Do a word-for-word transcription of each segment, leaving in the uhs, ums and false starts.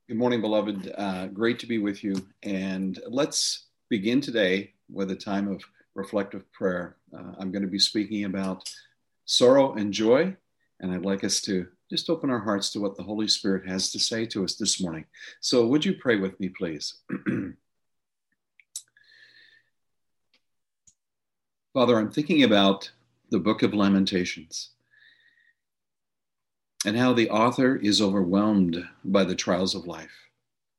Good morning, beloved. Uh, great to be with you. And let's begin today with a time of reflective prayer. Uh, I'm going to be speaking about sorrow and joy, and I'd like us to just open our hearts to what the Holy Spirit has to say to us this morning. So, would you pray with me, please? Father, I'm thinking about the book of Lamentations and how the author is overwhelmed by the trials of life.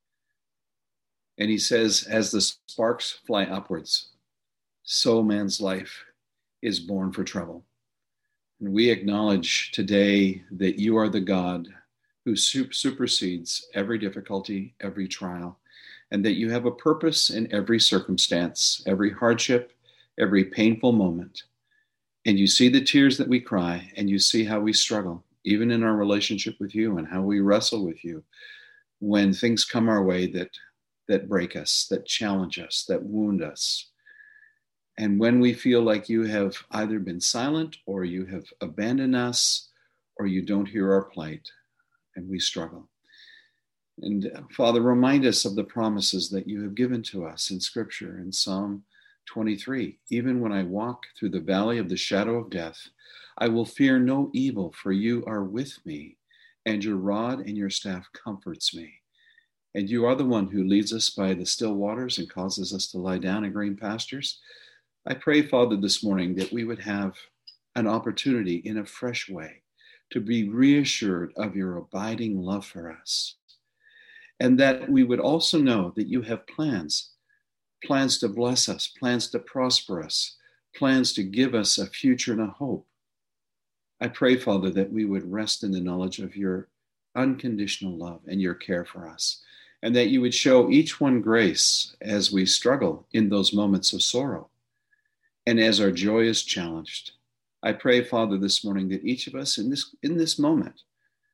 And he says, as the sparks fly upwards, so man's life is born for trouble. And we acknowledge today that you are the God who supersedes every difficulty, every trial, and that you have a purpose in every circumstance, every hardship, every painful moment. And you see the tears that we cry, and you see how we struggle, even in our relationship with you, and how we wrestle with you when things come our way that, that break us, that challenge us, that wound us. And when we feel like you have either been silent or you have abandoned us or you don't hear our plight, and we struggle. And uh, Father, remind us of the promises that you have given to us in Scripture in Psalm twenty-three. Even when I walk through the valley of the shadow of death, I will fear no evil, for you are with me, and your rod and your staff comforts me. And you are the one who leads us by the still waters and causes us to lie down in green pastures. I pray, Father, this morning that we would have an opportunity in a fresh way to be reassured of your abiding love for us. And that we would also know that you have plans, plans to bless us, plans to prosper us, plans to give us a future and a hope. I pray, Father, that we would rest in the knowledge of your unconditional love and your care for us, and that you would show each one grace as we struggle in those moments of sorrow and as our joy is challenged. I pray, Father, this morning that each of us in this, in this moment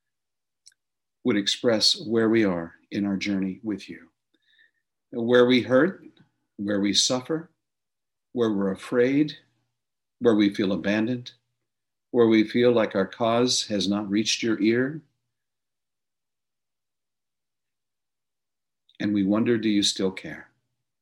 would express where we are in our journey with you, where we hurt, where we suffer, where we're afraid, where we feel abandoned, where we feel like our cause has not reached your ear. And we wonder, do you still care?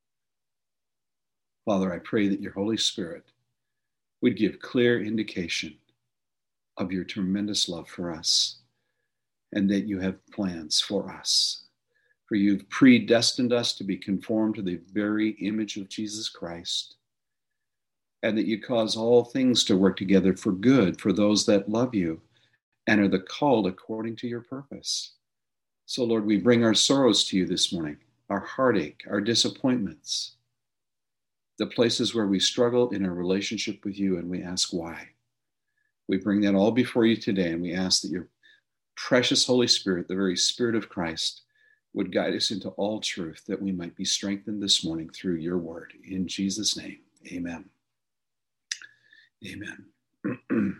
Father, I pray that your Holy Spirit would give clear indication of your tremendous love for us, and that you have plans for us. For you've predestined us to be conformed to the very image of Jesus Christ, and that you cause all things to work together for good for those that love you and are the called according to your purpose. So, Lord, we bring our sorrows to you this morning, our heartache, our disappointments, the places where we struggle in our relationship with you, and we ask why. We bring that all before you today, and we ask that your precious Holy Spirit, the very Spirit of Christ, would guide us into all truth, that we might be strengthened this morning through your word. In Jesus' name, amen. Amen.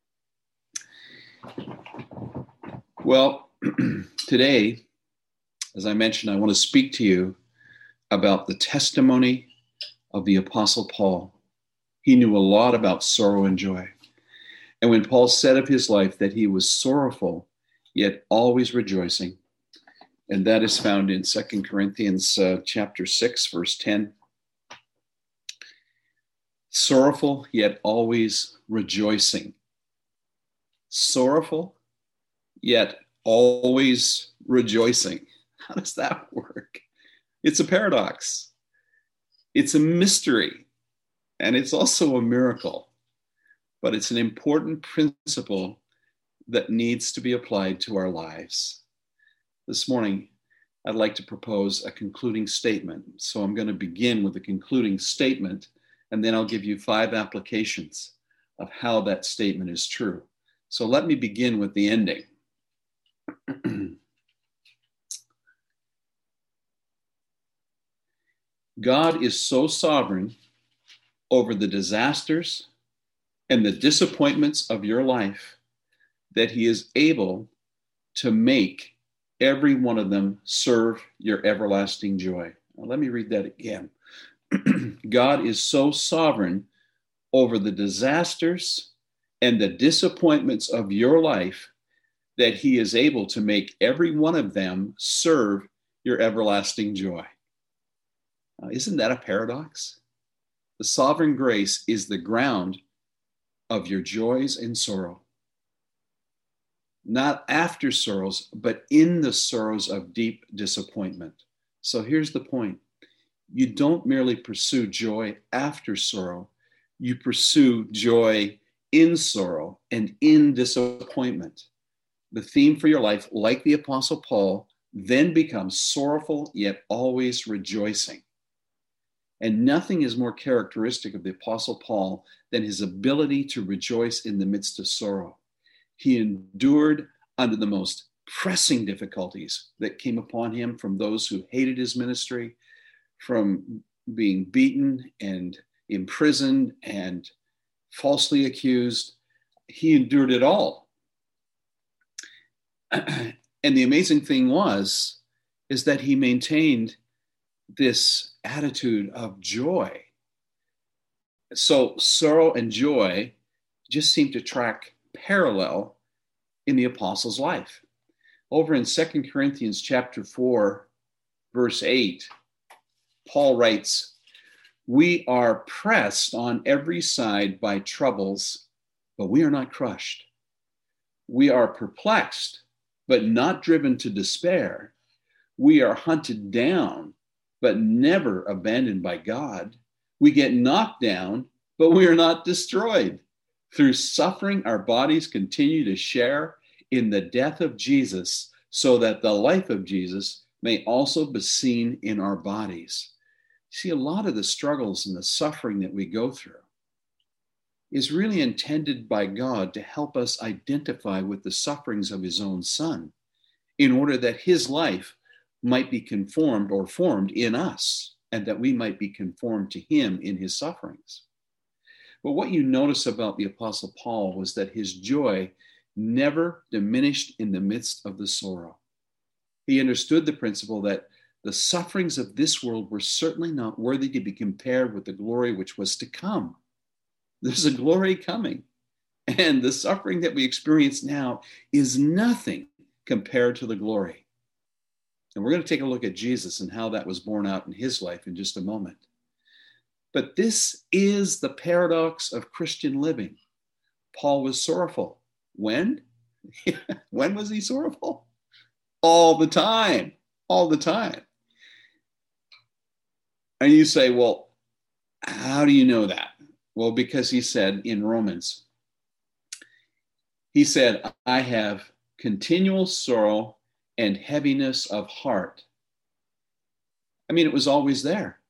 Well, today, as I mentioned, I want to speak to you about the testimony of the Apostle Paul. He knew a lot about sorrow and joy. And when Paul said of his life that he was sorrowful, yet always rejoicing, and that is found in Second Corinthians uh, chapter six, verse ten. Sorrowful, yet always rejoicing. Sorrowful, yet always rejoicing. How does that work? It's a paradox. It's a mystery, and it's also a miracle. But it's an important principle that needs to be applied to our lives. This morning, I'd like to propose a concluding statement. So I'm going to begin with a concluding statement, and then I'll give you five applications of how that statement is true. So let me begin with the ending. God is so sovereign over the disasters and the disappointments of your life that he is able to make every one of them serve your everlasting joy. Now, let me read that again. God is so sovereign over the disasters and the disappointments of your life that he is able to make every one of them serve your everlasting joy. Uh, isn't that a paradox? The sovereign grace is the ground of your joys and sorrow. Not after sorrows, but in the sorrows of deep disappointment. So here's the point. You don't merely pursue joy after sorrow. You pursue joy in sorrow and in disappointment. The theme for your life, like the Apostle Paul, then becomes sorrowful yet always rejoicing. And nothing is more characteristic of the Apostle Paul than his ability to rejoice in the midst of sorrow. He endured under the most pressing difficulties that came upon him from those who hated his ministry, from being beaten and imprisoned and falsely accused. He endured it all. And the amazing thing was, is that he maintained this attitude of joy. So sorrow and joy just seem to track parallel in the apostle's life. Over in Second Corinthians chapter four, verse eight, Paul writes, "We are pressed on every side by troubles, but we are not crushed. We are perplexed, but not driven to despair. We are hunted down, but never abandoned by God. We get knocked down, but we are not destroyed. Through suffering, our bodies continue to share in the death of Jesus, so that the life of Jesus may also be seen in our bodies." See, a lot of the struggles and the suffering that we go through is really intended by God to help us identify with the sufferings of his own son, in order that his life might be conformed or formed in us, and that we might be conformed to him in his sufferings. But what you notice about the Apostle Paul was that his joy never diminished in the midst of the sorrow. He understood the principle that the sufferings of this world were certainly not worthy to be compared with the glory which was to come. There's a glory coming, and the suffering that we experience now is nothing compared to the glory. And we're going to take a look at Jesus and how that was borne out in his life in just a moment. But this is the paradox of Christian living. Paul was sorrowful. When? When was he sorrowful? All the time. All the time. And you say, well, how do you know that? Well, because he said in Romans, he said, "I have continual sorrow and heaviness of heart." I mean, it was always there.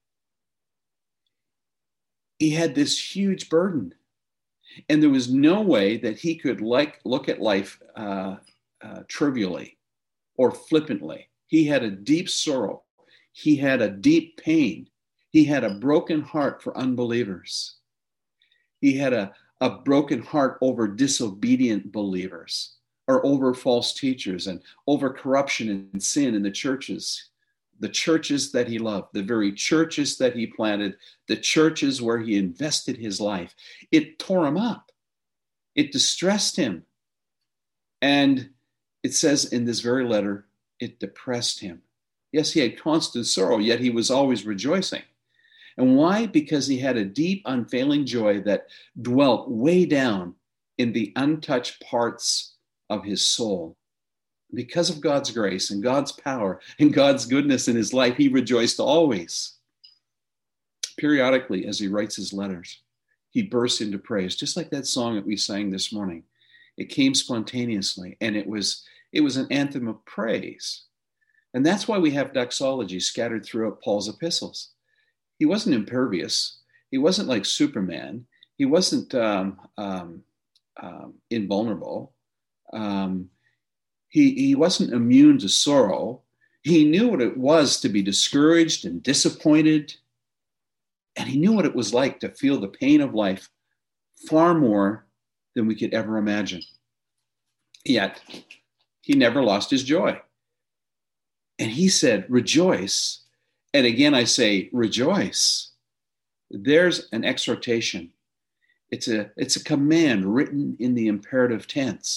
He had this huge burden, and there was no way that he could like look at life uh, uh, trivially or flippantly. He had a deep sorrow. He had a deep pain. He had a broken heart for unbelievers. He had a, a broken heart over disobedient believers, or over false teachers, and over corruption and sin in the churches. The churches that he loved, the very churches that he planted, the churches where he invested his life. It tore him up. It distressed him. And it says in this very letter, it depressed him. Yes, he had constant sorrow, yet he was always rejoicing. And why? Because he had a deep, unfailing joy that dwelt way down in the untouched parts of his soul. Because of God's grace and God's power and God's goodness in his life, he rejoiced always. Periodically, as he writes his letters, he bursts into praise, just like that song that we sang this morning. It came spontaneously, and it was, it was an anthem of praise. And that's why we have doxology scattered throughout Paul's epistles. He wasn't impervious. He wasn't like Superman. He wasn't um, um, um, invulnerable. Um, he, he wasn't immune to sorrow. He knew what it was to be discouraged and disappointed. And he knew what it was like to feel the pain of life far more than we could ever imagine. Yet, he never lost his joy. And he said, rejoice. And again, I say, rejoice. There's an exhortation. It's a, it's a command written in the imperative tense,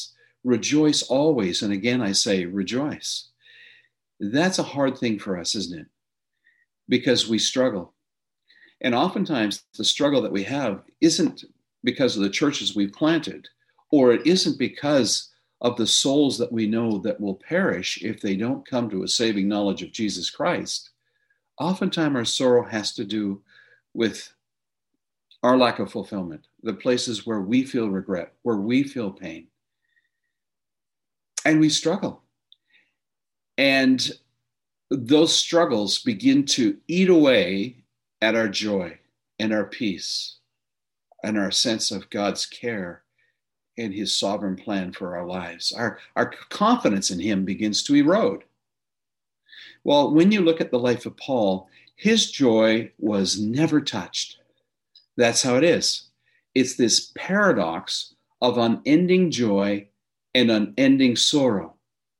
Rejoice always. And again, I say rejoice. That's a hard thing for us, isn't it? Because we struggle. And oftentimes the struggle that we have isn't because of the churches we've planted, or it isn't because of the souls that we know that will perish if they don't come to a saving knowledge of Jesus Christ. Oftentimes our sorrow has to do with our lack of fulfillment, the places where we feel regret, where we feel pain. And we struggle. And those struggles begin to eat away at our joy and our peace and our sense of God's care and his sovereign plan for our lives. Our, our confidence in him begins to erode. Well, when you look at the life of Paul, his joy was never touched. That's how it is. It's this paradox of unending joy and unending sorrow.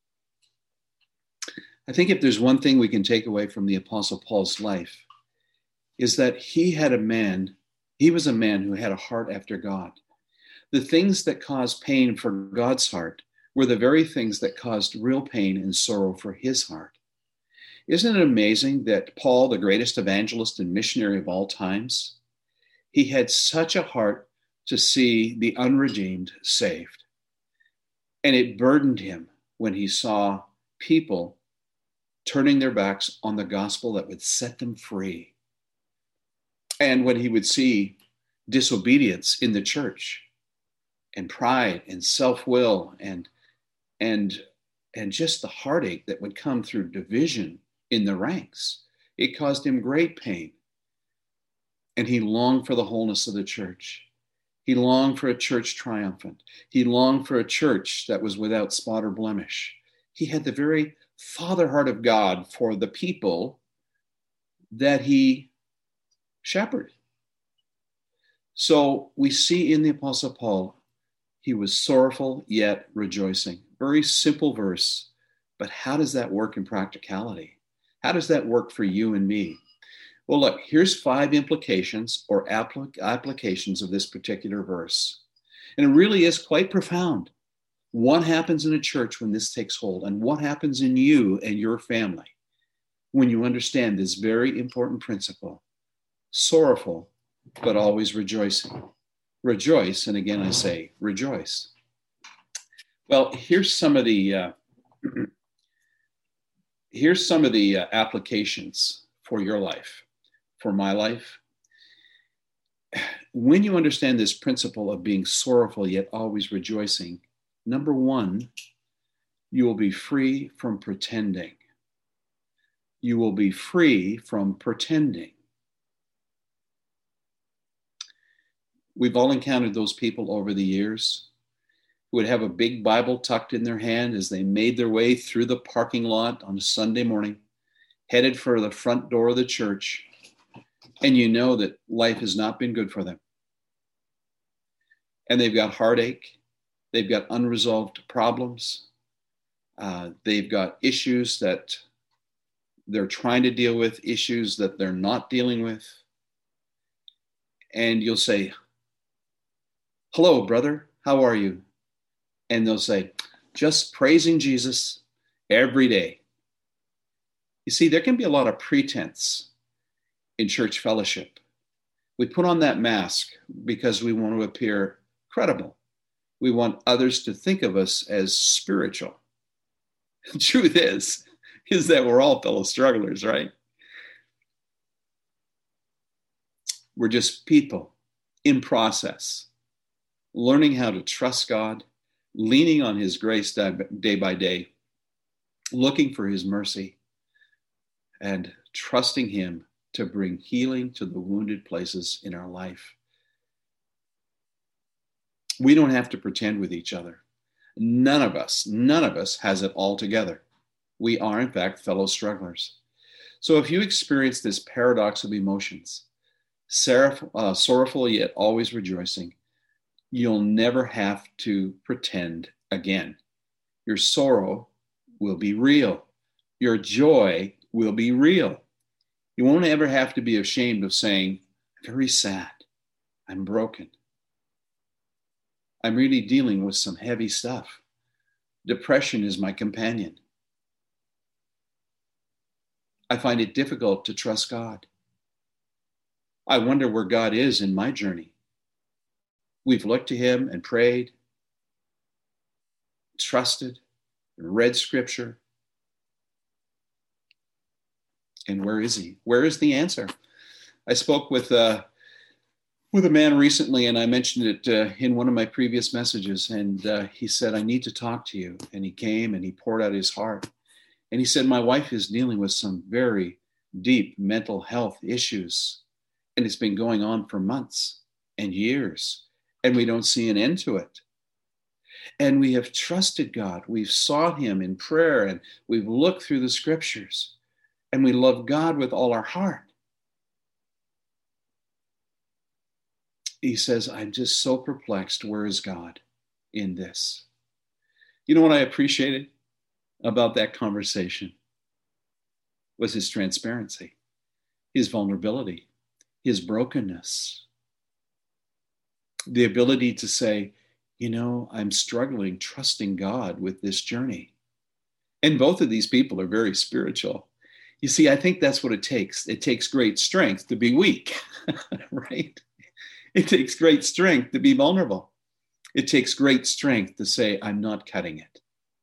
I think if there's one thing we can take away from the Apostle Paul's life, is that he had a man, he was a man who had a heart after God. The things that caused pain for God's heart were the very things that caused real pain and sorrow for his heart. Isn't it amazing that Paul, the greatest evangelist and missionary of all times, he had such a heart to see the unredeemed saved. And it burdened him when he saw people turning their backs on the gospel that would set them free. And when he would see disobedience in the church and pride and self-will and, and, and just the heartache that would come through division in the ranks, it caused him great pain. And he longed for the wholeness of the church. He longed for a church triumphant. He longed for a church that was without spot or blemish. He had the very father heart of God for the people that he shepherded. So we see in the Apostle Paul, he was sorrowful yet rejoicing. Very simple verse, but how does that work in practicality? How does that work for you and me? Well, look, here's five implications or applic- applications of this particular verse. And it really is quite profound. What happens in a church when this takes hold, and what happens in you and your family when you understand this very important principle? Sorrowful, but always rejoicing. Rejoice, and again I say, rejoice. Well, here's some of the uh, here's some of the uh, applications for your life, for my life. When you understand this principle of being sorrowful yet always rejoicing, number one, you will be free from pretending. You will be free from pretending. We've all encountered those people over the years who would have a big Bible tucked in their hand as they made their way through the parking lot on a Sunday morning, headed for the front door of the church, and you know that life has not been good for them. And they've got heartache. They've got unresolved problems. Uh, they've got issues that they're trying to deal with, issues that they're not dealing with. And you'll say, "Hello, brother, how are you?" And they'll say, "Just praising Jesus every day." You see, there can be a lot of pretense in church fellowship. We put on that mask because we want to appear credible. We want others to think of us as spiritual. The truth is, is that we're all fellow strugglers, right? We're just people in process, learning how to trust God, leaning on his grace day by day, looking for his mercy, and trusting him to bring healing to the wounded places in our life. We don't have to pretend with each other. None of us, none of us has it all together. We are, in fact, fellow strugglers. So if you experience this paradox of emotions, sorrowful, uh, sorrowful yet always rejoicing, you'll never have to pretend again. Your sorrow will be real. Your joy will be real. You won't ever have to be ashamed of saying, "I'm very sad. I'm broken. I'm really dealing with some heavy stuff. Depression is my companion. I find it difficult to trust God. I wonder where God is in my journey. We've looked to him and prayed, trusted, read scripture. And where is he? Where is the answer? I spoke with uh, with a man recently, and I mentioned it uh, in one of my previous messages. And uh, he said, I need to talk to you. And he came and he poured out his heart. And he said, my wife is dealing with some very deep mental health issues. And it's been going on for months and years. And we don't see an end to it. And we have trusted God. We've sought him in prayer, and we've looked through the scriptures. And we love God with all our heart. He says, I'm just so perplexed. Where is God in this? You know what I appreciated about that conversation was his transparency, his vulnerability, his brokenness, the ability to say, you know, I'm struggling, trusting God with this journey. And both of these people are very spiritual. You see, I think that's what it takes. It takes great strength to be weak, right? It takes great strength to be vulnerable. It takes great strength to say, I'm not cutting it.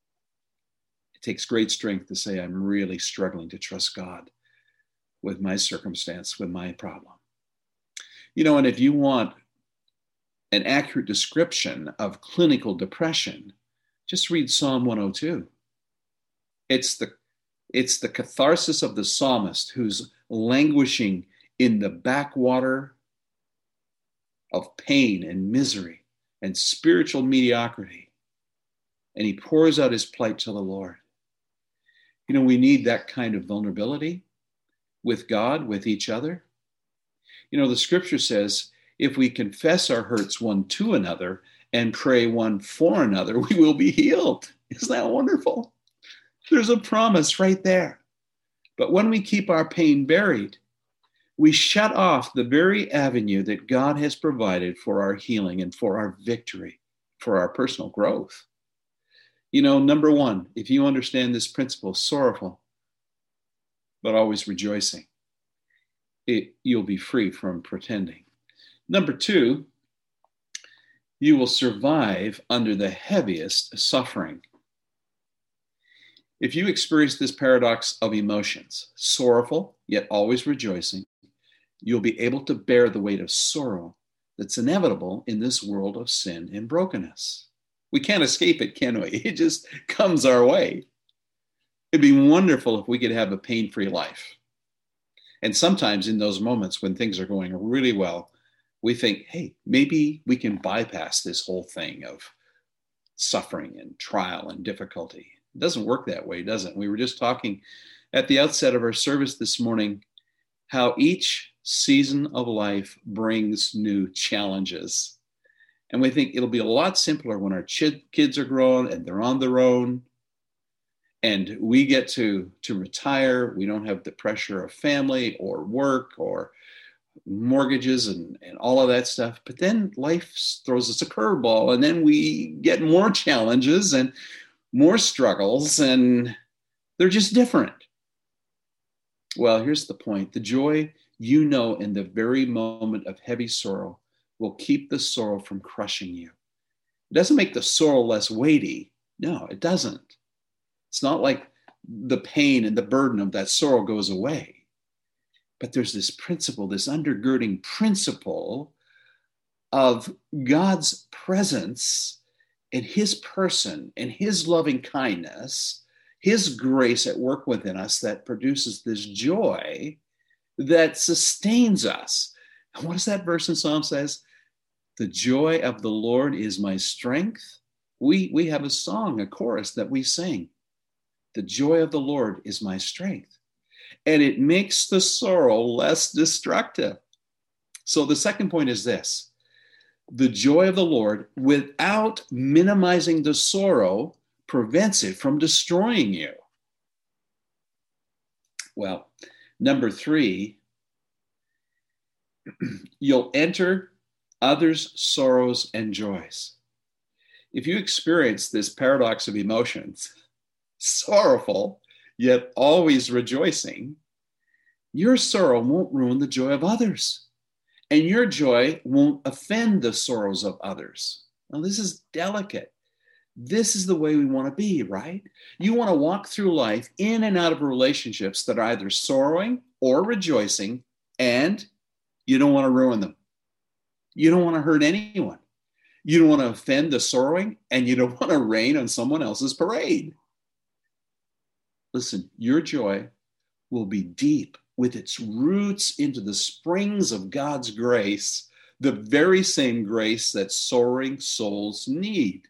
It takes great strength to say, I'm really struggling to trust God with my circumstance, with my problem. You know, and if you want an accurate description of clinical depression, just read Psalm one oh two. It's the, it's the catharsis of the psalmist who's languishing in the backwater of pain and misery and spiritual mediocrity. And he pours out his plight to the Lord. You know, we need that kind of vulnerability with God, with each other. You know, the scripture says, if we confess our hurts one to another and pray one for another, we will be healed. Isn't that wonderful? There's a promise right there. But when we keep our pain buried, we shut off the very avenue that God has provided for our healing and for our victory, for our personal growth. You know, number one, if you understand this principle, sorrowful, but always rejoicing, it, you'll be free from pretending. Number two, you will survive under the heaviest suffering. If you experience this paradox of emotions, sorrowful, yet always rejoicing, you'll be able to bear the weight of sorrow that's inevitable in this world of sin and brokenness. We can't escape it, can we? It just comes our way. It'd be wonderful if we could have a pain-free life. And sometimes in those moments when things are going really well, we think, hey, maybe we can bypass this whole thing of suffering and trial and difficulty. It doesn't work that way, does it? We were just talking at the outset of our service this morning how each season of life brings new challenges. And we think it'll be a lot simpler when our ch- kids are grown and they're on their own and we get to, to retire. We don't have the pressure of family or work or mortgages and, and all of that stuff. But then life throws us a curveball and then we get more challenges and more struggles, and they're just different. Well, here's the point. The joy you know in the very moment of heavy sorrow will keep the sorrow from crushing you. It doesn't make the sorrow less weighty. No, it doesn't. It's not like the pain and the burden of that sorrow goes away. But there's this principle, this undergirding principle of God's presence and his person and his loving kindness, his grace at work within us that produces this joy that sustains us. And what does that verse in Psalm says? The joy of the Lord is my strength. We, we have a song, a chorus that we sing. The joy of the Lord is my strength. And it makes the sorrow less destructive. So the second point is this. The joy of the Lord, without minimizing the sorrow, prevents it from destroying you. Well, number three, you'll enter others' sorrows and joys. If you experience this paradox of emotions, sorrowful, yet always rejoicing, your sorrow won't ruin the joy of others, and your joy won't offend the sorrows of others. Now, this is delicate. This is the way we want to be, right? You want to walk through life in and out of relationships that are either sorrowing or rejoicing, and you don't want to ruin them. You don't want to hurt anyone. You don't want to offend the sorrowing, and you don't want to rain on someone else's parade. Listen, your joy will be deep with its roots into the springs of God's grace, the very same grace that sorrowing souls need.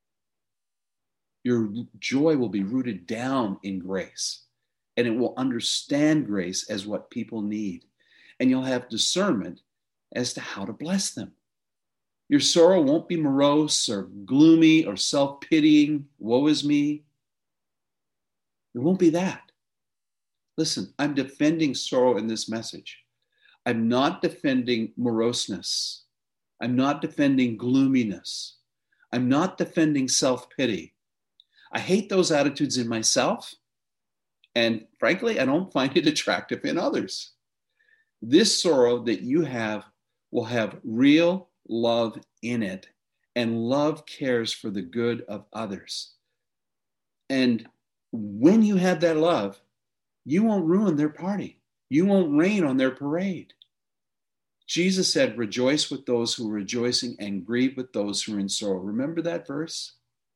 Your joy will be rooted down in grace, and it will understand grace as what people need. And you'll have discernment as to how to bless them. Your sorrow won't be morose or gloomy or self-pitying, woe is me. It won't be that. Listen, I'm defending sorrow in this message. I'm not defending moroseness. I'm not defending gloominess. I'm not defending self-pity. I hate those attitudes in myself, and frankly, I don't find it attractive in others. This sorrow that you have will have real love in it, and love cares for the good of others. And when you have that love, you won't ruin their party. You won't rain on their parade. Jesus said, rejoice with those who are rejoicing and grieve with those who are in sorrow. Remember that verse?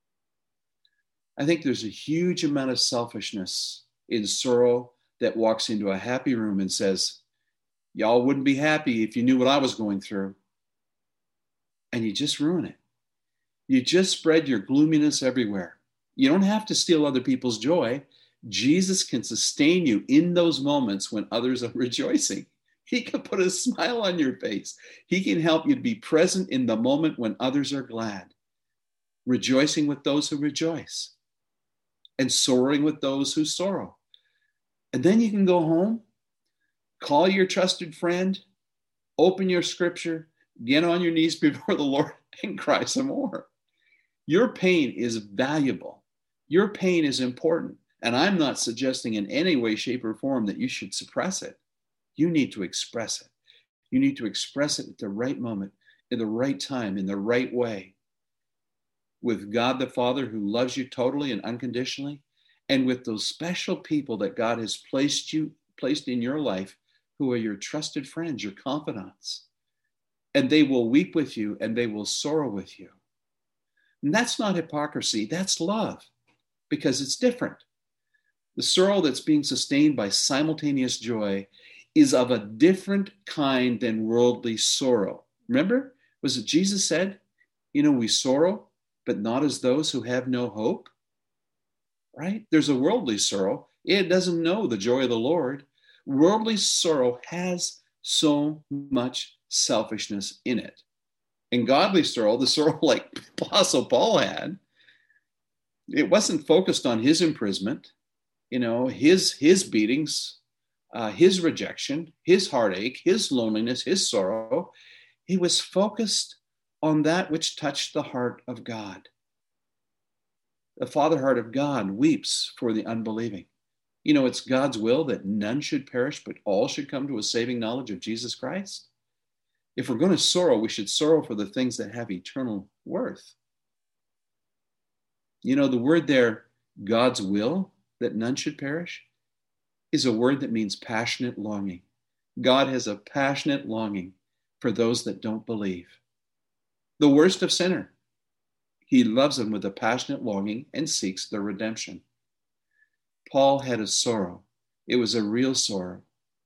I think there's a huge amount of selfishness in sorrow that walks into a happy room and says, y'all wouldn't be happy if you knew what I was going through. And you just ruin it. You just spread your gloominess everywhere. You don't have to steal other people's joy. Jesus can sustain you in those moments when others are rejoicing. He can put a smile on your face. He can help you to be present in the moment when others are glad, rejoicing with those who rejoice, and sorrowing with those who sorrow. And then you can go home, call your trusted friend, open your scripture, get on your knees before the Lord and cry some more. Your pain is valuable. Your pain is important. And I'm not suggesting in any way, shape, or form that you should suppress it. You need to express it. You need to express it at the right moment, in the right time, in the right way. With God the Father who loves you totally and unconditionally, and with those special people that God has placed you, placed in your life, who are your trusted friends, your confidants. And they will weep with you and they will sorrow with you. And that's not hypocrisy, that's love, because it's different. The sorrow that's being sustained by simultaneous joy is of a different kind than worldly sorrow. Remember, was it Jesus said, you know, we sorrow, but not as those who have no hope, right? There's a worldly sorrow. It doesn't know the joy of the Lord. Worldly sorrow has so much selfishness in it. And godly sorrow, the sorrow like Apostle Paul had, it wasn't focused on his imprisonment, you know, his, his beatings, uh, his rejection, his heartache, his loneliness, his sorrow. He was focused on that which touched the heart of God. The Father heart of God weeps for the unbelieving. You know, it's God's will that none should perish, but all should come to a saving knowledge of Jesus Christ. If we're going to sorrow, we should sorrow for the things that have eternal worth. You know, the word there, God's will that none should perish, is a word that means passionate longing. God has a passionate longing for those that don't believe. The worst of sinner. He loves them with a passionate longing and seeks their redemption. Paul had a sorrow. It was a real sorrow.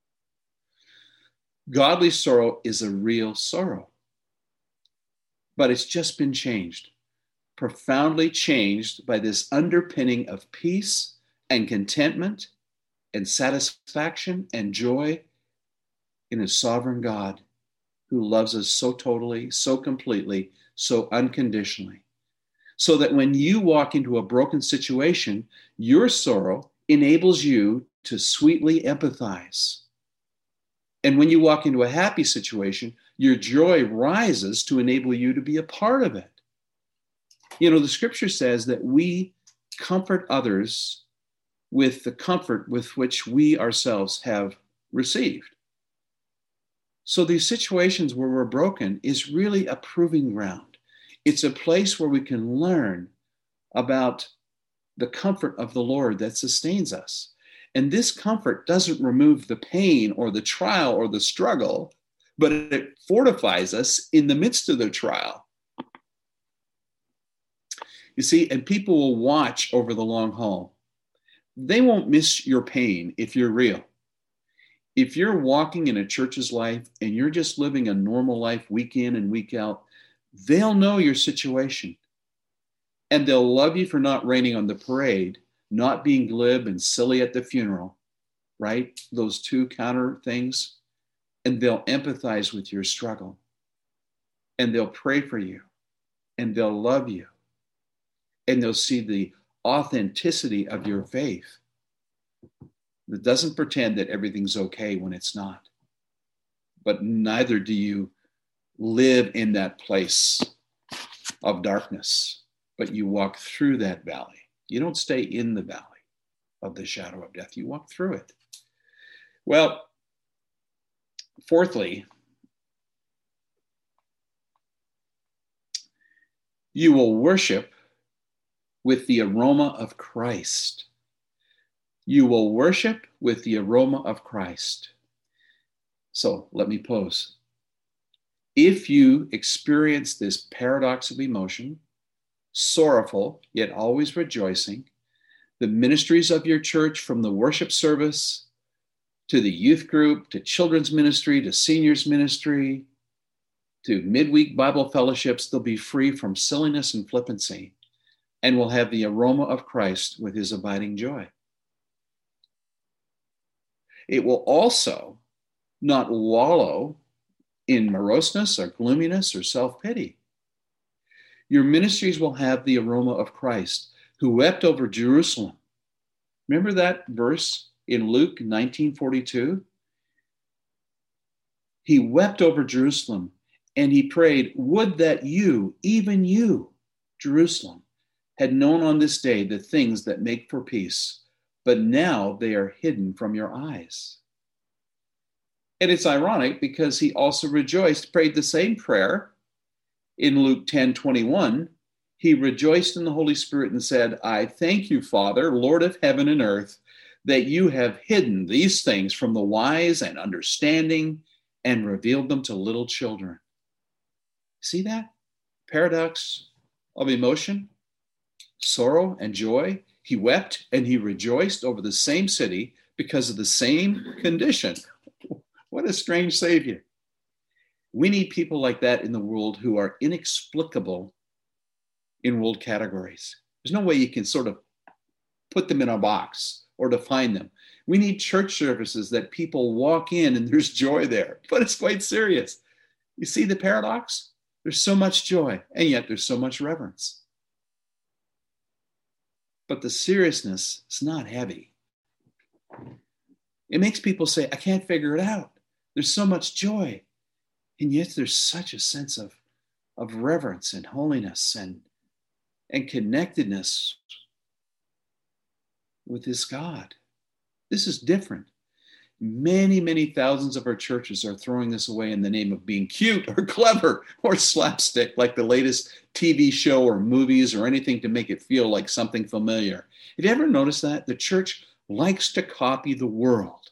Godly sorrow is a real sorrow. But it's just been changed, profoundly changed by this underpinning of peace and contentment and satisfaction and joy in a sovereign God who loves us so totally, so completely, so unconditionally. So that when you walk into a broken situation, your sorrow enables you to sweetly empathize. And when you walk into a happy situation, your joy rises to enable you to be a part of it. You know, the scripture says that we comfort others with the comfort with which we ourselves have received. So these situations where we're broken is really a proving ground. It's a place where we can learn about the comfort of the Lord that sustains us. And this comfort doesn't remove the pain or the trial or the struggle, but it fortifies us in the midst of the trial. You see, and people will watch over the long haul. They won't miss your pain if you're real. If you're walking in a church's life and you're just living a normal life week in and week out, they'll know your situation. And they'll love you for not raining on the parade, not being glib and silly at the funeral, right? Those two counter things. And they'll empathize with your struggle. And they'll pray for you. And they'll love you. And they'll see the authenticity of your faith that doesn't pretend that everything's okay when it's not. But neither do you live in that place of darkness, but you walk through that valley. You don't stay in the valley of the shadow of death. You walk through it. Well, fourthly, you will worship with the aroma of Christ. You will worship with the aroma of Christ. So let me pose. If you experience this paradox of emotion, sorrowful, yet always rejoicing, the ministries of your church, from the worship service to the youth group, to children's ministry, to seniors ministry, to midweek Bible fellowships, they'll be free from silliness and flippancy and will have the aroma of Christ with his abiding joy. It will also not wallow in moroseness or gloominess or self-pity. Your ministries will have the aroma of Christ, who wept over Jerusalem. Remember that verse in Luke nineteen forty-two? He wept over Jerusalem, and he prayed, would that you, even you, Jerusalem, had known on this day the things that make for peace, but now they are hidden from your eyes. And it's ironic because he also rejoiced, prayed the same prayer in Luke ten twenty-one. He rejoiced in the Holy Spirit and said, I thank you, Father, Lord of heaven and earth, that you have hidden these things from the wise and understanding and revealed them to little children. See that? Paradox of emotion, sorrow and joy. He wept and he rejoiced over the same city because of the same condition. What a strange Savior. We need people like that in the world who are inexplicable in world categories. There's no way you can sort of put them in a box or define them. We need church services that people walk in and there's joy there, but it's quite serious. You see the paradox? There's so much joy, and yet there's so much reverence. But the seriousness is not heavy. It makes people say, I can't figure it out. There's so much joy. And yet there's such a sense of, of reverence and holiness and, and connectedness with this God. This is different. Many, many thousands of our churches are throwing this away in the name of being cute or clever or slapstick, like the latest T V show or movies or anything to make it feel like something familiar. Have you ever noticed that? The church likes to copy the world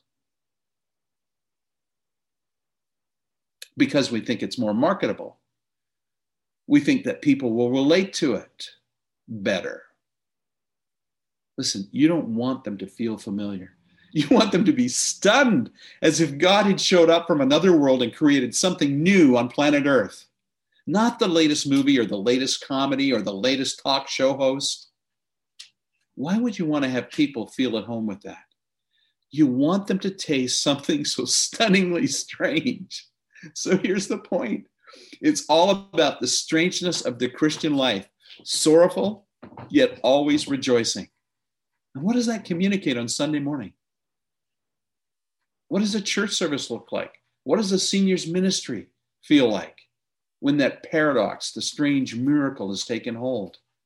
because we think it's more marketable. We think that people will relate to it better. Listen, you don't want them to feel familiar. You want them to be stunned, as if God had showed up from another world and created something new on planet Earth. Not the latest movie or the latest comedy or the latest talk show host. Why would you want to have people feel at home with that? You want them to taste something so stunningly strange. So here's the point. It's all about the strangeness of the Christian life, sorrowful, yet always rejoicing. And what does that communicate on Sunday morning? What does a church service look like? What does a seniors ministry feel like when that paradox, the strange miracle, has taken hold?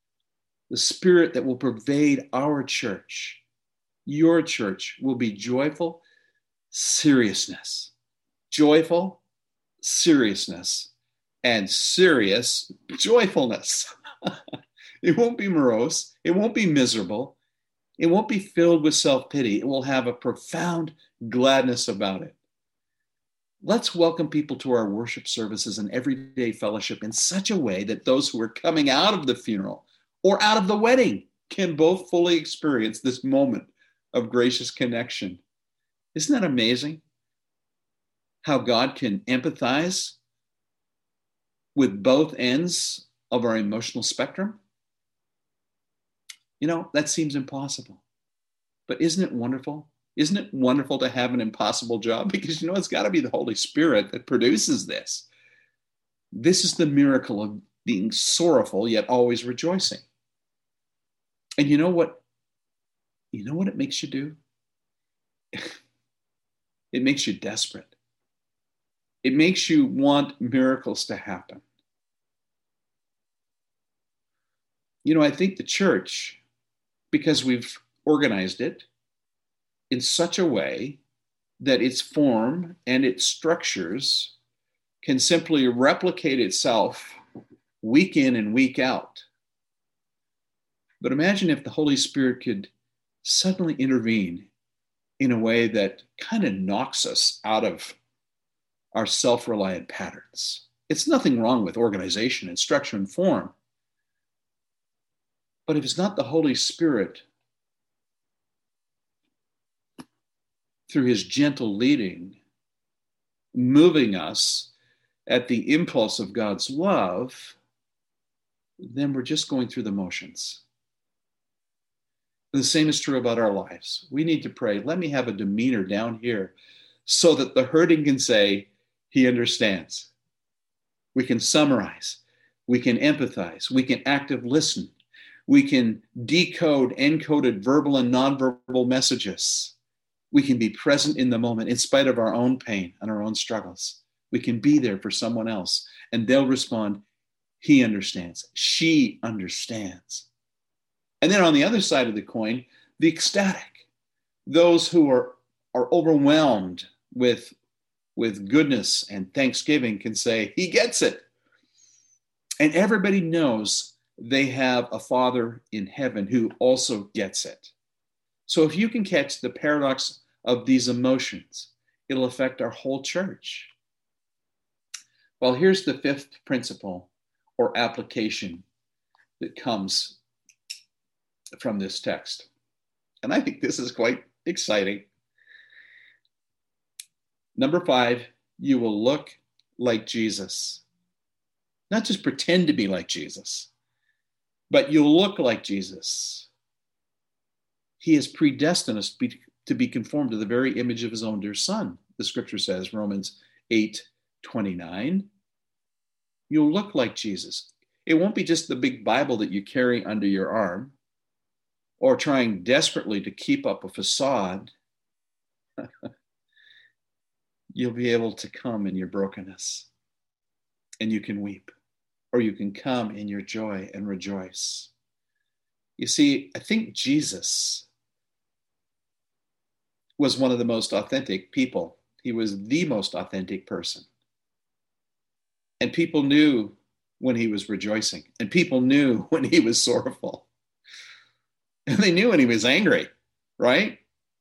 the spirit that will pervade our church, your church, will be joyful seriousness. Joyful seriousness and serious joyfulness. It won't be morose. It won't be miserable. It won't be filled with self-pity. It will have a profound gladness about it. Let's welcome people to our worship services and everyday fellowship in such a way that those who are coming out of the funeral or out of the wedding can both fully experience this moment of gracious connection. Isn't that amazing? How God can empathize with both ends of our emotional spectrum? You know, that seems impossible. But isn't it wonderful? Isn't it wonderful to have an impossible job? Because, you know, it's got to be the Holy Spirit that produces this. This is the miracle of being sorrowful, yet always rejoicing. And you know what? You know what it makes you do? It makes you desperate. It makes you want miracles to happen. You know, I think the church, because we've organized it in such a way that its form and its structures can simply replicate itself week in and week out. But imagine if the Holy Spirit could suddenly intervene in a way that kind of knocks us out of our self-reliant patterns. It's nothing wrong with organization and structure and form. But if it's not the Holy Spirit, through his gentle leading, moving us at the impulse of God's love, then we're just going through the motions. The same is true about our lives. We need to pray, let me have a demeanor down here so that the hurting can say, he understands. We can summarize. We can empathize. We can active listen. We can decode encoded verbal and nonverbal messages. We can be present in the moment in spite of our own pain and our own struggles. We can be there for someone else and they'll respond, he understands, she understands. And then on the other side of the coin, the ecstatic, those who are, are overwhelmed with, with goodness and thanksgiving can say, he gets it. And everybody knows they have a Father in heaven who also gets it. So if you can catch the paradox of these emotions, it'll affect our whole church. Well, here's the fifth principle or application that comes from this text. And I think this is quite exciting. Number five, you will look like Jesus. Not just pretend to be like Jesus, but you'll look like Jesus. He has predestined us to be conformed to the very image of his own dear Son. The scripture says, Romans eight twenty-nine. You'll look like Jesus. It won't be just the big Bible that you carry under your arm or trying desperately to keep up a facade. You'll be able to come in your brokenness and you can weep, or you can come in your joy and rejoice. You see, I think Jesus was one of the most authentic people. He was the most authentic person. And people knew when he was rejoicing, and people knew when he was sorrowful. And they knew when he was angry, right?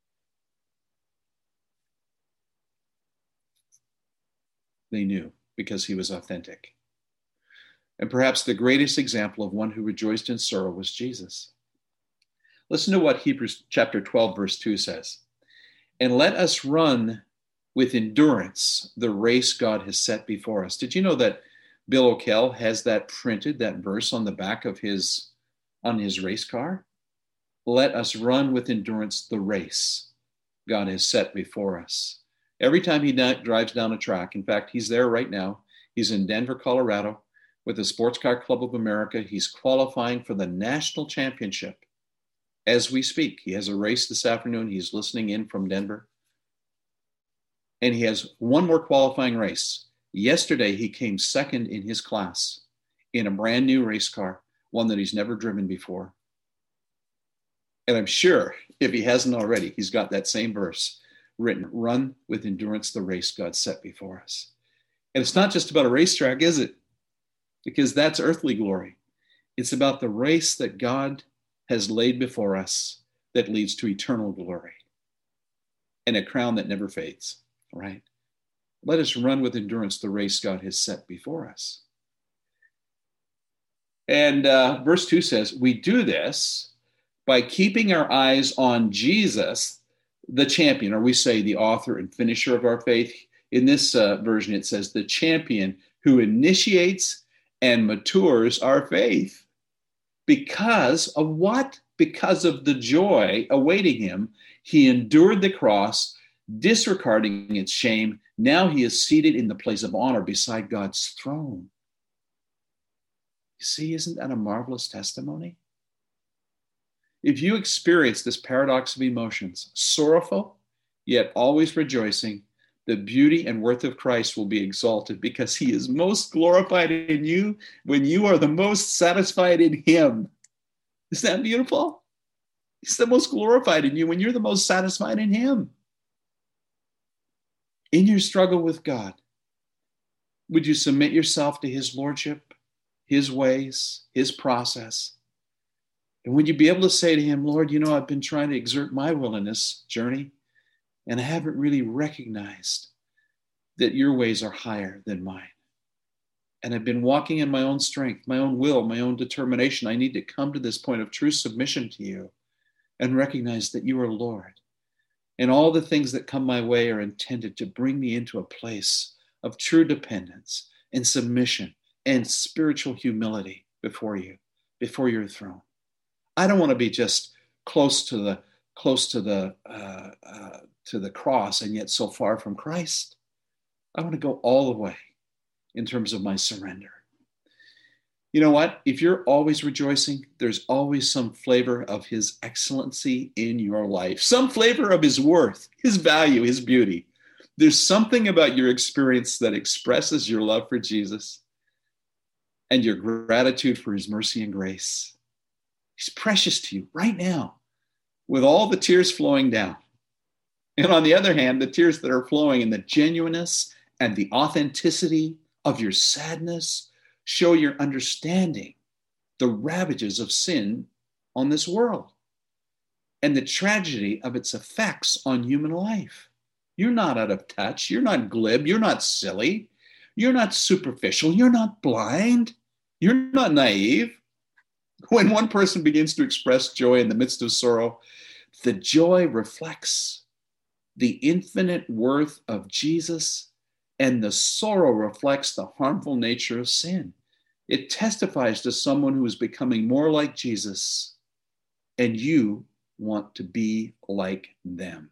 They knew because he was authentic. And perhaps the greatest example of one who rejoiced in sorrow was Jesus. Listen to what Hebrews chapter twelve, verse two says. And let us run with endurance the race God has set before us. Did you know that Bill O'Kell has that printed, that verse on the back of his, on his race car? Let us run with endurance the race God has set before us. Every time he drives down a track, in fact, he's there right now. He's in Denver, Colorado with the Sports Car Club of America. He's qualifying for the national championship as we speak. He has a race this afternoon. He's listening in from Denver. And he has one more qualifying race. Yesterday, he came second in his class in a brand new race car, one that he's never driven before. And I'm sure if he hasn't already, he's got that same verse written, run with endurance the race God set before us. And it's not just about a racetrack, is it? Because that's earthly glory. It's about the race that God has laid before us that leads to eternal glory and a crown that never fades, right? Let us run with endurance the race God has set before us. And uh, verse two says, we do this by keeping our eyes on Jesus, the champion, or we say the author and finisher of our faith. In this uh, version, it says the champion who initiates and matures our faith. Because of what? Because of the joy awaiting him, he endured the cross, disregarding its shame. Now he is seated in the place of honor beside God's throne. You see, isn't that a marvelous testimony? If you experience this paradox of emotions, sorrowful, yet always rejoicing, the beauty and worth of Christ will be exalted because he is most glorified in you when you are the most satisfied in him. Isn't that beautiful? He's the most glorified in you when you're the most satisfied in him. In your struggle with God, would you submit yourself to his lordship, his ways, his process? And would you be able to say to him, Lord, you know, I've been trying to exert my will in this journey, and I haven't really recognized that your ways are higher than mine. And I've been walking in my own strength, my own will, my own determination. I need to come to this point of true submission to you and recognize that you are Lord. And all the things that come my way are intended to bring me into a place of true dependence and submission and spiritual humility before you, before your throne. I don't want to be just close to the close to the uh, uh, to the cross and yet so far from Christ. I want to go all the way in terms of my surrender. You know what? If you're always rejoicing, there's always some flavor of his excellency in your life, some flavor of his worth, his value, his beauty. There's something about your experience that expresses your love for Jesus and your gratitude for his mercy and grace. He's precious to you right now with all the tears flowing down. And on the other hand, the tears that are flowing in the genuineness and the authenticity of your sadness show your understanding the ravages of sin on this world and the tragedy of its effects on human life. You're not out of touch. You're not glib. You're not silly. You're not superficial. You're not blind. You're not naive. When one person begins to express joy in the midst of sorrow, the joy reflects the infinite worth of Jesus, and the sorrow reflects the harmful nature of sin. It testifies to someone who is becoming more like Jesus, and you want to be like them.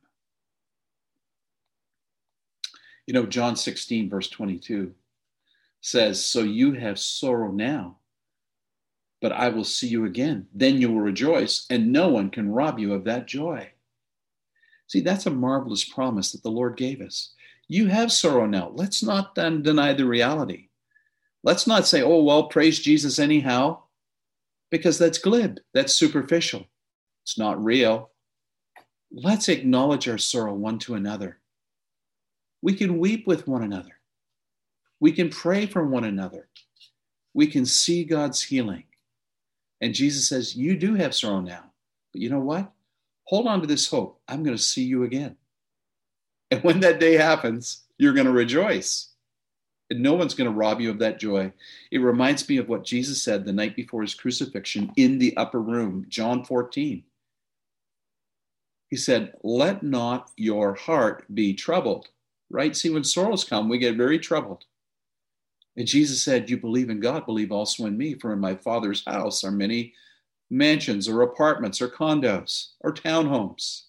You know, John sixteen, verse twenty-two says, so you have sorrow now, but I will see you again. Then you will rejoice, and no one can rob you of that joy. See, that's a marvelous promise that the Lord gave us. You have sorrow now. Let's not then deny the reality. Let's not say, oh, well, praise Jesus anyhow, because that's glib. That's superficial. It's not real. Let's acknowledge our sorrow one to another. We can weep with one another. We can pray for one another. We can see God's healing. And Jesus says, you do have sorrow now, but you know what? Hold on to this hope. I'm going to see you again. And when that day happens, you're going to rejoice. And no one's going to rob you of that joy. It reminds me of what Jesus said the night before his crucifixion in the upper room, John fourteen. He said, let not your heart be troubled. Right? See, when sorrows come, we get very troubled. And Jesus said, you believe in God, believe also in me. For in my Father's house are many mansions or apartments or condos or townhomes.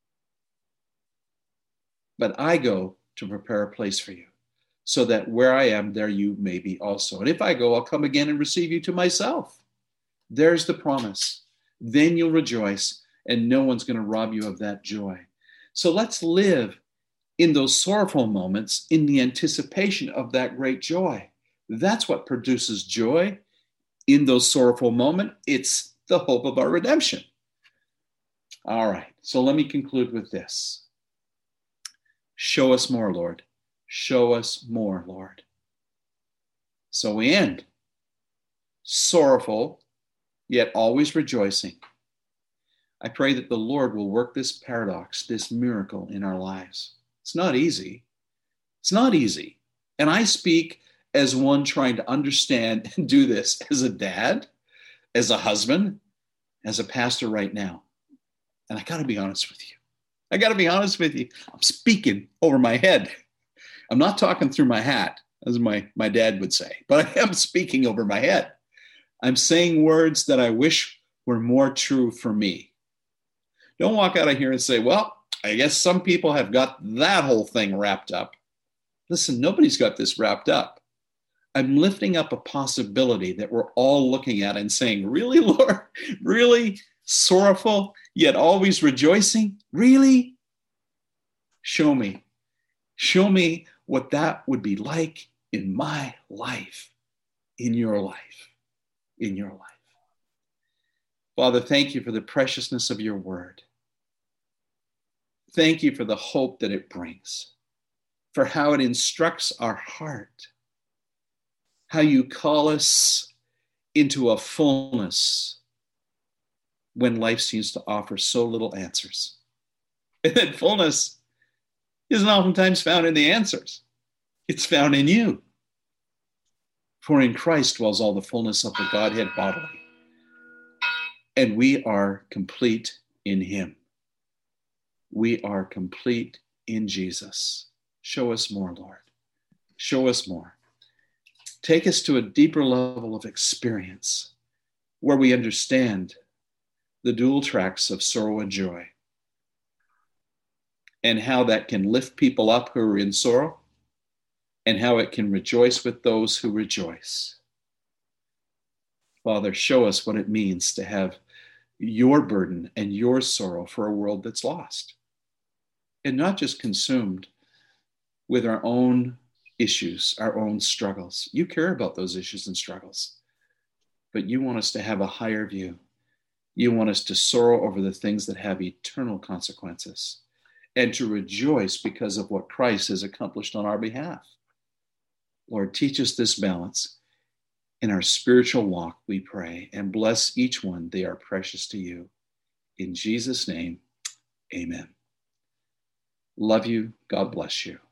But I go to prepare a place for you, so that where I am, there you may be also. And if I go, I'll come again and receive you to myself. There's the promise. Then you'll rejoice, and no one's going to rob you of that joy. So let's live in those sorrowful moments in the anticipation of that great joy. That's what produces joy in those sorrowful moments. It's the hope of our redemption. All right, so let me conclude with this. Show us more, Lord. Show us more, Lord. So we end sorrowful, yet always rejoicing. I pray that the Lord will work this paradox, this miracle in our lives. It's not easy. It's not easy. And I speak as one trying to understand and do this as a dad, as a husband, as a pastor right now. And I got to be honest with you. I got to be honest with you. I'm speaking over my head. I'm not talking through my hat, as my, my dad would say, but I am speaking over my head. I'm saying words that I wish were more true for me. Don't walk out of here and say, well, I guess some people have got that whole thing wrapped up. Listen, nobody's got this wrapped up. I'm lifting up a possibility that we're all looking at and saying, really, Lord? Really? Sorrowful, yet always rejoicing? Really? Show me. Show me what that would be like in my life, in your life, in your life. Father, thank you for the preciousness of your word. Thank you for the hope that it brings, for how it instructs our heart, how you call us into a fullness when life seems to offer so little answers. And that fullness isn't oftentimes found in the answers. It's found in you. For in Christ dwells all the fullness of the Godhead bodily. And we are complete in him. We are complete in Jesus. Show us more, Lord. Show us more. Take us to a deeper level of experience where we understand the dual tracks of sorrow and joy and how that can lift people up who are in sorrow and how it can rejoice with those who rejoice. Father, show us what it means to have your burden and your sorrow for a world that's lost and not just consumed with our own issues, our own struggles. You care about those issues and struggles, but you want us to have a higher view. You want us to sorrow over the things that have eternal consequences and to rejoice because of what Christ has accomplished on our behalf. Lord, teach us this balance in our spiritual walk, we pray, and bless each one. They are precious to you. In Jesus' name, amen. Love you. God bless you.